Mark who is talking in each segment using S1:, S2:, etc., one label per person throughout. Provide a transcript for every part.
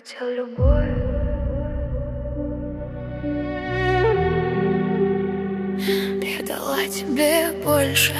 S1: хотел любовь. Я дала тебе больше.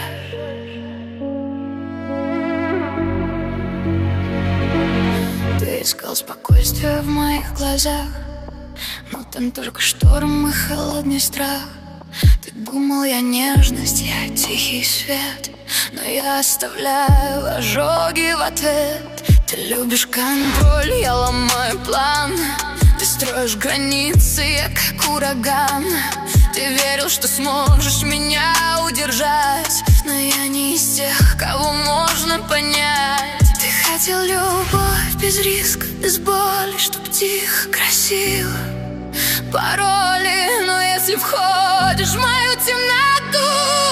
S1: Ты искал спокойствие в моих глазах, но там только шторм и холодный страх. Ты думал, я нежность, я тихий свет, но я оставляю ожоги в ответ. Ты любишь контроль, я ломаю план. Ты строишь границы, я как ураган. Ты верил, что сможешь меня удержать, но я не из тех, кого можно понять. Ты хотел любовь без риска, без боли, чтоб тихо, красиво, пароли. Но если входишь в мою темноту,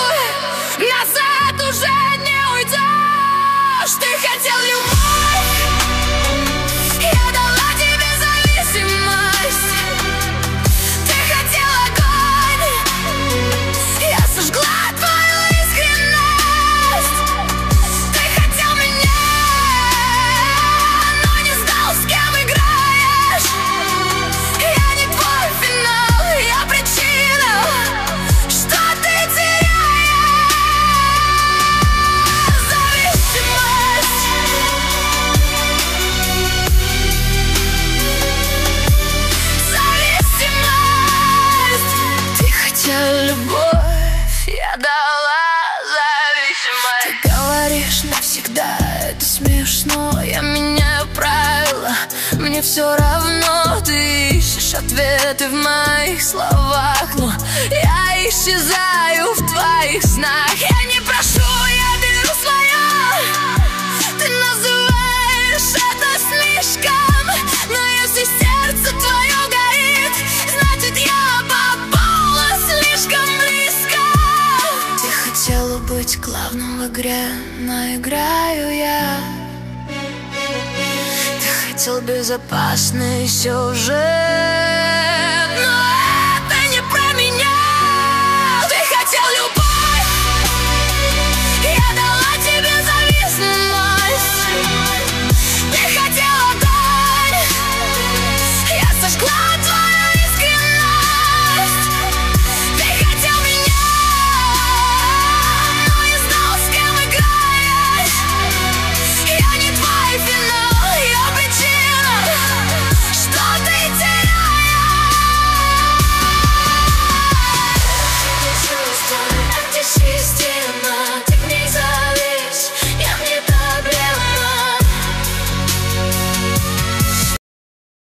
S1: назад уже не уйдешь. Ты хотел любовь, я дала тебе зависимость. Ты хотел огонь, я сожгла твою искренность. Ты хотел меня, но не знал, с кем играешь. Я не твой финал, я причина, что ты теряешь. Зависимость. Зависимость. Ты хотел любовь, я дала зависимость. Ты говоришь навсегда, это смешно. Я меняю правила, мне все равно. Ты ищешь ответы в моих словах, но я исчезаю в твоих снах. Я не прошу, я беру свое. Ты называешь это слишком, но если сердце твое горит, значит я попала слишком близко. Ты хотела быть главным в игре, но играю я. Ты хотел безопасный сюжет, но